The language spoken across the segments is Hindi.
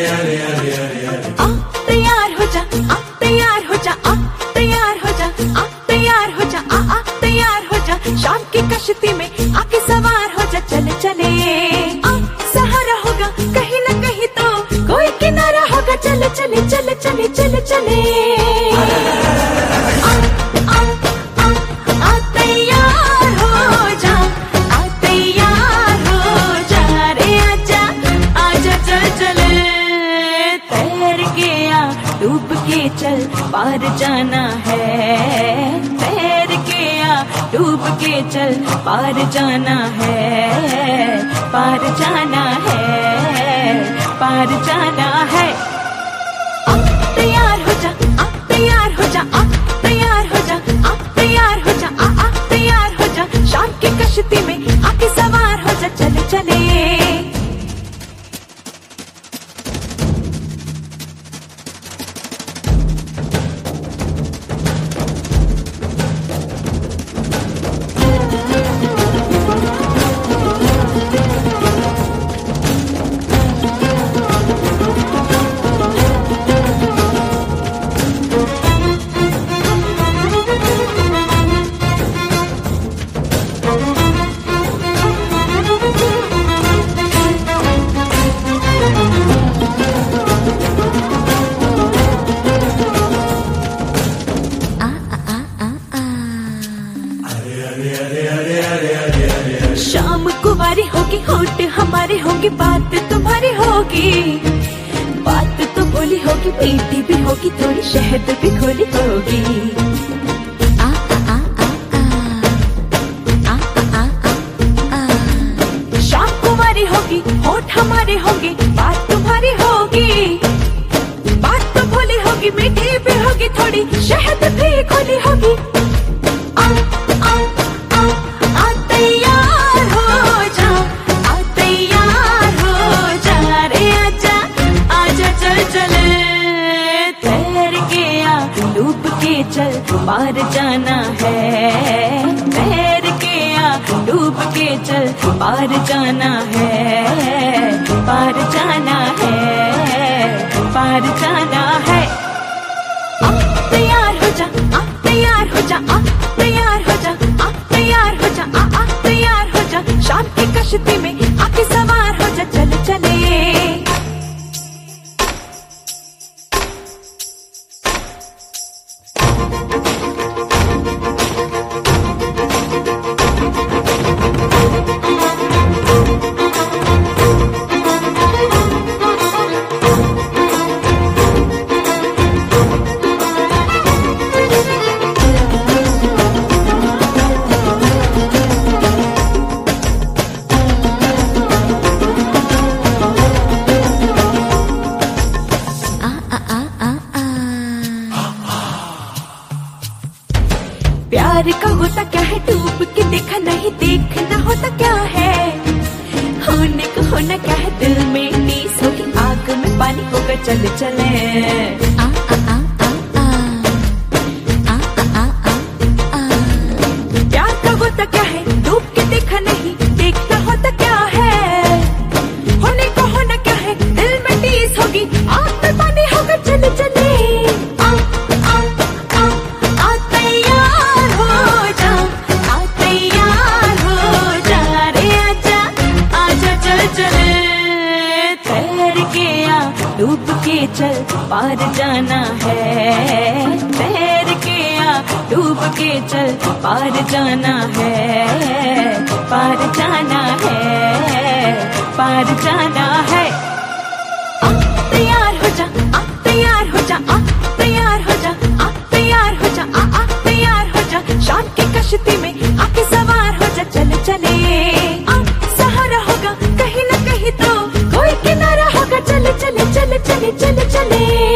तैयार हो जा, तैयार हो जा, तैयार हो जा, तैयार हो जा, तैयार हो जा। शाम की कश्ती में आके सवार हो जा, चले चले सहारा होगा कहीं न कहीं तो कोई किनारा होगा। चले चले चले चले चले चले तैयार हो जा, तैयार हो जा रे। आजा आजा चल चले, तैर के आ डूब के चल, पार जाना है। तैर के आ डूब के चल, पार जाना है, पार जाना है, पार जाना है। तैयार हो जा, तैयार हो जा, तैयार हो जा, तैयार हो जा, तैयार हो जा। शाम की कश्ती में आके सवार हो जा, चले चले। शाम कुंवारी होगी, होठ हमारे होंगे, बात तुम्हारी होगी। बात तो बोली होगी, मीठी भी होगी, थोड़ी शहद भी घोली होगी। शाम कुंवारी होगी, होठ हमारे होंगे, बात तुम्हारी होगी। बात तो बोली होगी, मीठी भी होगी, थोड़ी शहद भी घोली होगी। डूब के चल, पार जाना है। तैर के आ डूब के चल, पार जाना है, पार जाना है, पार जाना है। तैयार हो जा, तैयार हो जा, तैयार हो जा, तैयार हो जा, तैयार हो जा। शाम की कश्ती में आके सवार हो जा, चले चले। प्यार का होता क्या है, डूब के देखा नहीं, देखना होता क्या है। होने को होना क्या है, दिल में टीस होगी, आग में पानी होगा, चले चले। प्यार का होता क्या है, डूब के देखा नहीं, देखना होता क्या है। होने को होना क्या है, दिल में टीस होगी, आग में पानी होगा, चले चले। डूब के चल, पार जाना है। तैर के आ डूब के चल, पार जाना है, पार जाना है, पार जाना है। तैयार हो जा, तैयार हो जा, तैयार हो जा, तैयार हो जा, तैयार हो जा। शाम की कश्ती में आके सवार हो जा, चले चले। सहारा होगा कहीं न कहीं तो कोई किनारा होगा, चले चले चले चले चले चले।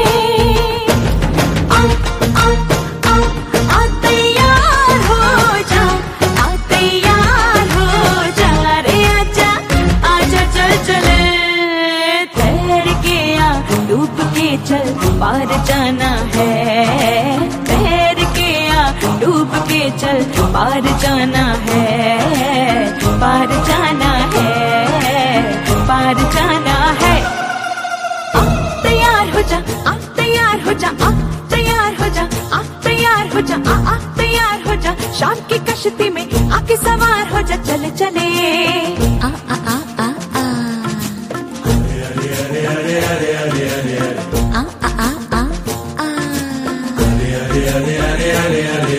तैयार हो जा, तैयार हो जा रे। आजा आजा चल चले, तैर के आ डूब के चल, पार जाना है। तैर के आ डूब के चल, पार जाना है, पार जाना है, पार जाना है। जा, आ तैयार हो जा, आ तैयार हो जा, आ तैयार हो जा, आ तैयार हो जा, शाम की कश्ती में आके सवार हो जा, चले चले आ आ आ आ आ आ आ आ आ आ